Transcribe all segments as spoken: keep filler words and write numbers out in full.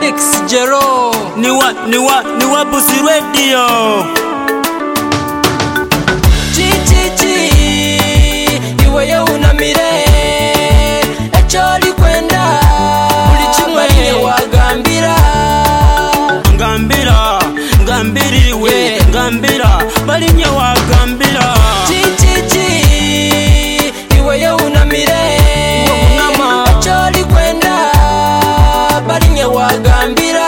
Badex Jero niwa niwa niwa Buzi Radio Chi chi chi iwe yo unamire echoli kwenda buli kimwe nye wagambira ngambira ngambiriwe yeah. Ngambira bali nye wagambira Chi chi chi iwe yo unamire echoli kwenda bali nye wagambira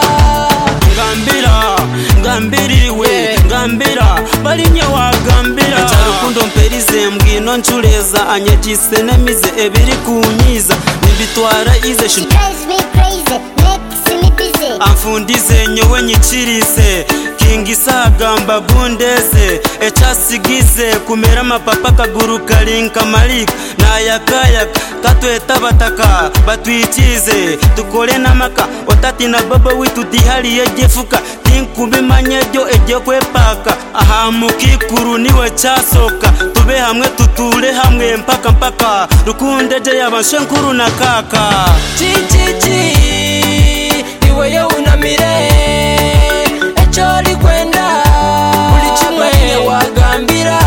ngambira ngambiriwe yeah. Ngambira bali nye wagambira charukundo mperize mbwino nchuleza anyagise nemize ebiri kunyiza nibitwara ize She drives me crazy, makes me busy. amfundize nyowe nyichirise kingisa gamba bundeze echasigize kumera mapapa kaguru kalinka malika na yakaya katweta bataka batwikize tukole namaka otati na baba witu dihali yejefuka tinkubi manyejo eje kwepaka aha mukikuru niwe chasoka tube hamwe tutule hamwe mpaka mpaka rukundeje yabanshenkuru na kaka Chi chi chi iwe yo unamire echoli kwenda buli kimwe nye wagambira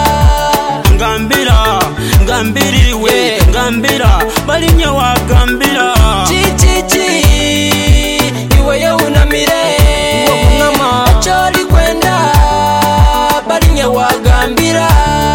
ngambira ngambiriwe yeah. Ngambira bali nye wagambira Chi chi chi iwe yo unamire echoli kwenda bali nye wagambira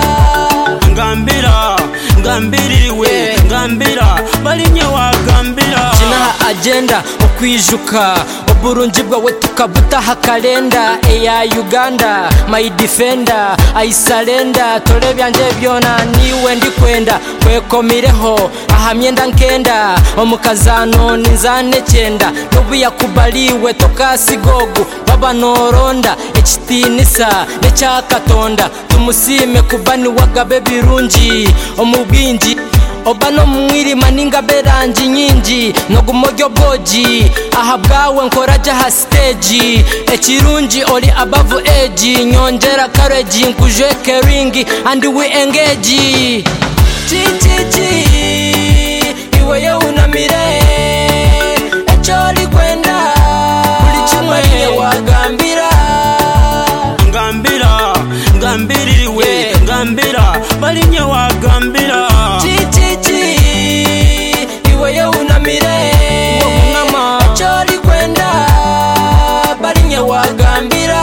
ngambira ngambiriwe yeah. Ngambira bali nye wagambira Chinaha agenda okwijuka oburungi bwawe tukabutaha kalenda eya Uganda my defender I surrender tole byanje byona niwe ndikwenda kwekomireho aha myenda nkenda omukazano ninzane cyenda nubu yakubaliwe tokasigogo baba noronda ekitinisa necyakatonda tumusime kubani wagabe birungi omubwingi obano mwirima ninga berangi nyingi nogumogyo boji aha bwawe nkoraje ha stage ekirungi oli above age nyongera courage nkuje caring and we engage Chi chi chi iwe yo unamire echoli kwenda buli kimwe nye wagambira ngambira ngambiriwe yeah. Ngambira bali nye wagambira Chi chi chi iwe yo unamire echoli kwenda bali nye wagambira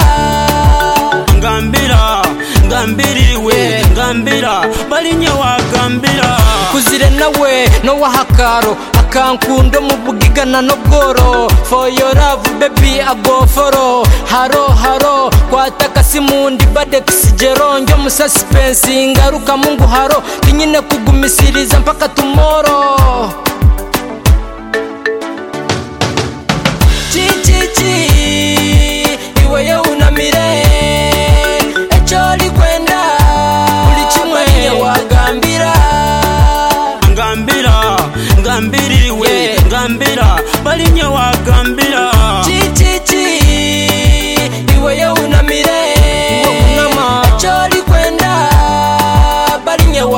ngambira ngambiriwe yeah. Ngambira bali nye wagambira kuzire nawe no wahakaro akankundo mubugigana no goro for your love baby I go follow haro haro kwataka simundi Badex Jero njo mu suspense ngaruka mungu haro kinyine kugumisiriza mpaka tomorrow Chi chi chi iwe yo unamire echoli kwenda buli kimwe nye wagambira ngambira ngambiriwe yeah. Ngambira bali nye wagambira